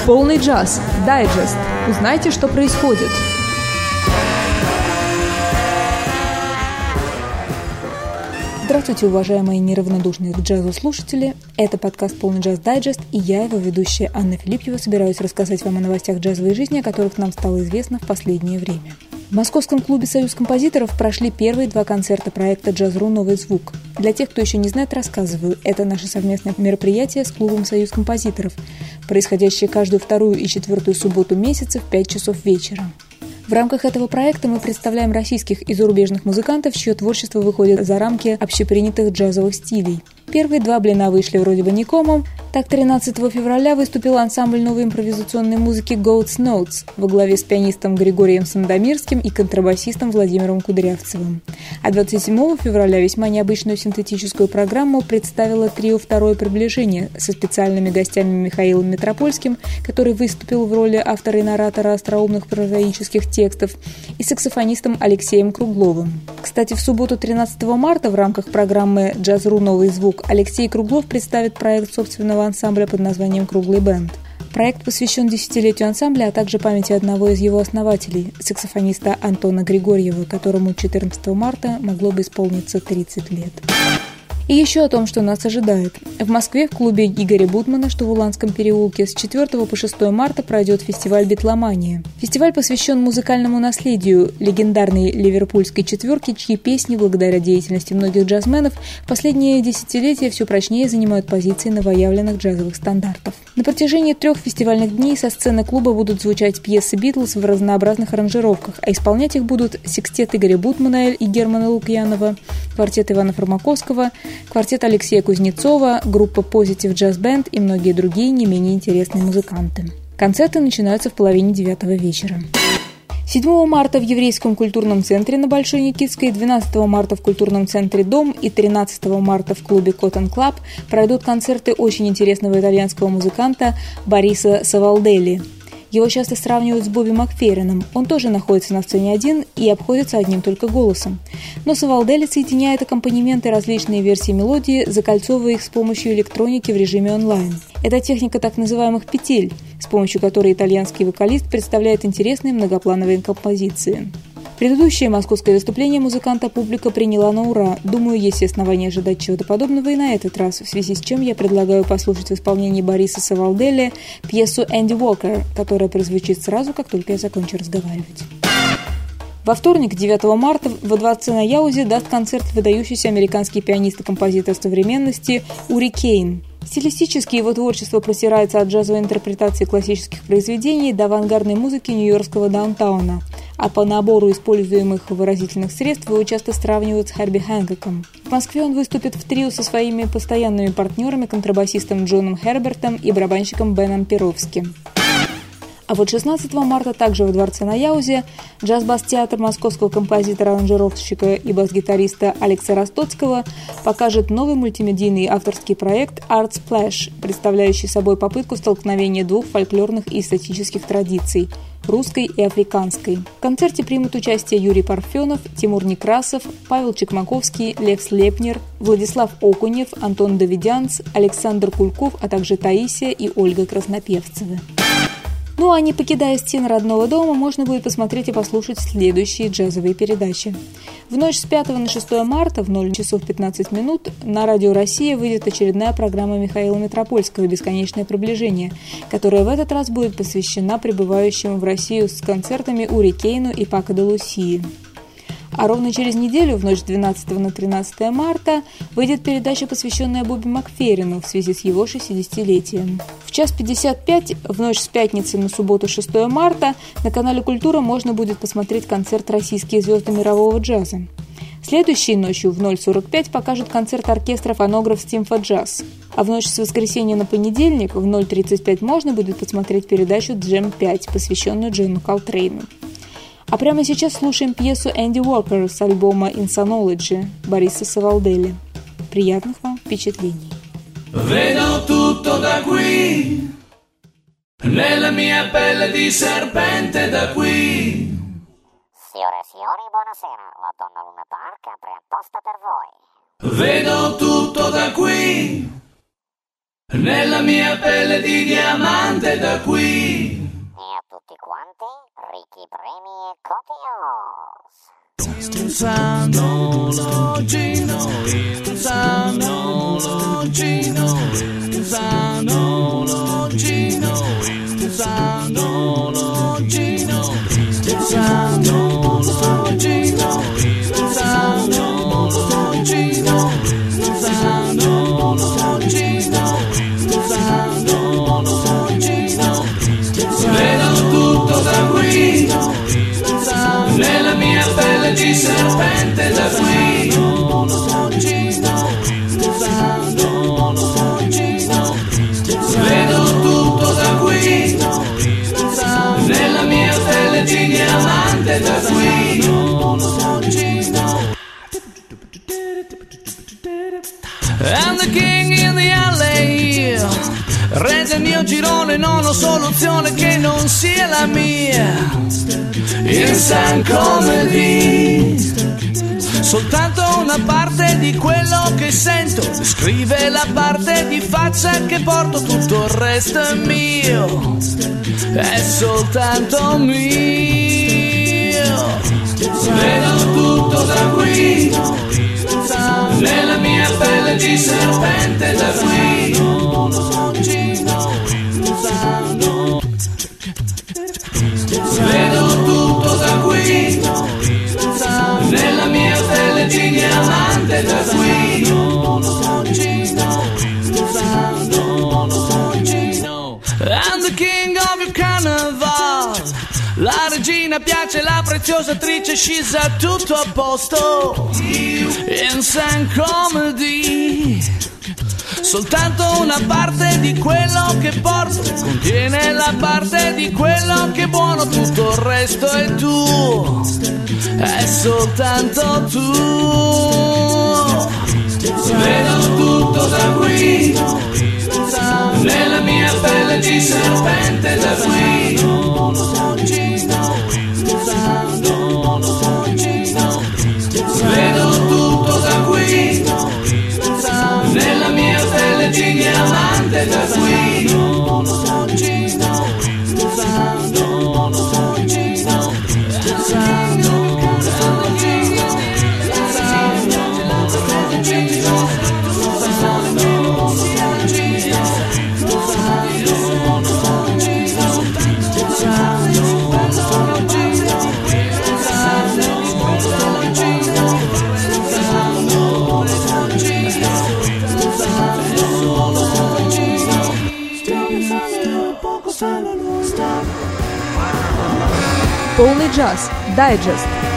Полный джаз. Дайджест. Узнайте, что происходит. Здравствуйте, уважаемые неравнодушные к джазу слушатели. Это подкаст «Полный джаз Дайджест», и я, его ведущая Анна Филиппьева, собираюсь рассказать вам о новостях джазовой жизни, о которых нам стало известно в последнее время. В московском клубе «Союз композиторов» прошли первые два концерта проекта «Джаз.ру. Новый звук». Для тех, кто еще не знает, рассказываю. Это наше совместное мероприятие с клубом «Союз композиторов», происходящее каждую вторую и четвертую субботу месяца в 5 часов вечера. В рамках этого проекта мы представляем российских и зарубежных музыкантов, чье творчество выходит за рамки общепринятых джазовых стилей. Первые два блина вышли вроде бы никомом. Так, 13 февраля выступил ансамбль новой импровизационной музыки Goat's Notes во главе с пианистом Григорием Сандомирским и контрабасистом Владимиром Кудрявцевым. А 27 февраля весьма необычную синтетическую программу представило трио «Второе приближение» со специальными гостями Михаилом Метропольским, который выступил в роли автора и наратора остроумных прозаических текстов, и саксофонистом Алексеем Кругловым. Кстати, в субботу 13 марта в рамках программы «Джаз.ру. Новый звук» Алексей Круглов представит проект собственного ансамбля под названием «Круглый бенд». Проект посвящен десятилетию ансамбля, а также памяти одного из его основателей, саксофониста Антона Григорьева, которому 14 марта могло бы исполниться 30 лет. И еще о том, что нас ожидает. В Москве в клубе Игоря Бутмана, что в Уланском переулке, с 4 по 6 марта пройдет фестиваль «Битломания». Фестиваль посвящен музыкальному наследию легендарной ливерпульской четверки, чьи песни, благодаря деятельности многих джазменов, в последние десятилетия все прочнее занимают позиции новоявленных джазовых стандартов. На протяжении 3 фестивальных дней со сцены клуба будут звучать пьесы «Битлз» в разнообразных аранжировках, а исполнять их будут секстет Игоря Бутмана и Германа Лукьянова, квартет Ивана Фармаковского, квартет Алексея Кузнецова, группа Positive Jazz Band и многие другие не менее интересные музыканты. Концерты начинаются в половине 9 вечера. 7 марта в Еврейском культурном центре на Большой Никитской, 12 марта в культурном центре «Дом» и 13 марта в клубе Cotton Club пройдут концерты очень интересного итальянского музыканта Бориса Савалделли. Его часто сравнивают с Бобби Макферрином. Он тоже находится на сцене один и обходится одним только голосом. Но Савалделли соединяет аккомпанементы и различные версии мелодии, закольцовывая их с помощью электроники в режиме онлайн. Это техника так называемых петель, с помощью которой итальянский вокалист представляет интересные многоплановые композиции. Предыдущее московское выступление музыканта публика приняла на ура. Думаю, есть основания ожидать чего-то подобного и на этот раз, в связи с чем я предлагаю послушать в исполнении Бориса Савалделли пьесу «Энди Уокер», которая прозвучит сразу, как только я закончу разговаривать. Во вторник, 9 марта, во дворце на Яузе даст концерт выдающийся американский пианист и композитор современности Ури Кейн. Стилистически его творчество простирается от джазовой интерпретации классических произведений до авангардной музыки нью-йоркского даунтауна, а по набору используемых выразительных средств его часто сравнивают с Херби Хэнкоком. В Москве он выступит в трио со своими постоянными партнерами, контрабасистом Джоном Хербертом и барабанщиком Беном Перовски. А вот 16 марта также во дворце на Яузе джаз-бас-театр московского композитора-аранжировщика и бас-гитариста Алекса Ростоцкого покажет новый мультимедийный авторский проект «Art Splash», представляющий собой попытку столкновения двух фольклорных и эстетических традиций – русской и африканской. В концерте примут участие Юрий Парфенов, Тимур Некрасов, Павел Чекмаковский, Лев Слепнер, Владислав Окунев, Антон Давидянц, Александр Кульков, а также Таисия и Ольга Краснопевцевы. Ну а не покидая стены родного дома, можно будет посмотреть и послушать следующие джазовые передачи. В ночь с 5 на 6 марта в 0 часов 15 минут на Радио Россия выйдет очередная программа Михаила Метропольского «Бесконечное приближение», которая в этот раз будет посвящена прибывающему в Россию с концертами Ури Кейну и Пако де Лусии. А ровно через неделю, в ночь с 12 на 13 марта, выйдет передача, посвященная Бобби Макферрину в связи с его 60-летием. В 1:55 в ночь с пятницы на субботу 6 марта на канале «Культура» можно будет посмотреть концерт «Российские звезды мирового джаза». Следующей ночью в 0:45 покажут концерт оркестра «Фонограф Стимфа Джаз». А в ночь с воскресенья на понедельник в 0:35 можно будет посмотреть передачу «Джем 5», посвященную Джону Колтрейну. А прямо сейчас слушаем пьесу «Энди Уокер» с альбома «Insanology» Бориса Савалделли. Приятных вам впечатлений! Vedo tutto da qui, nella mia pelle di serpente da qui. Signore e signori, buonasera. La donna Luna Park apre apposta per voi. Vedo tutto da qui, nella mia pelle di diamante da qui. E a tutti quanti, ricchi premi e copios. Insanologino, insanologino, insanologino, insanologino, insanologino, insanologino, insanologino. Vedo tutto da qui, nella mia pelle di serpente da qui. Vedo tutto da qui, nella mia pelle di diamante da qui. I'm the king in the alley, re del mio girone, non ho soluzione che non sia la mia. Insane comedy, soltanto una parte di quello che sento descrive la parte di faccia che porto, tutto il resto è mio, è soltanto mio. Vedo tutto da qui, nella mia pelle di serpente da qui. Vedo tutto da qui, nella mia pelle di diamante da qui. I'm the king of your carnival, la regina piace, la preziosa attrice scisa, tutto a posto. Insane comedy, soltanto una parte di quello che porto contiene la parte di quello che è buono, tutto il resto è tuo, è soltanto tu. Vedo tutto da qui, nella mia pelle di serpente da qui. Vedo tutto da qui, nella mia pelle di diamante da qui. Полный джаз. Дайджест.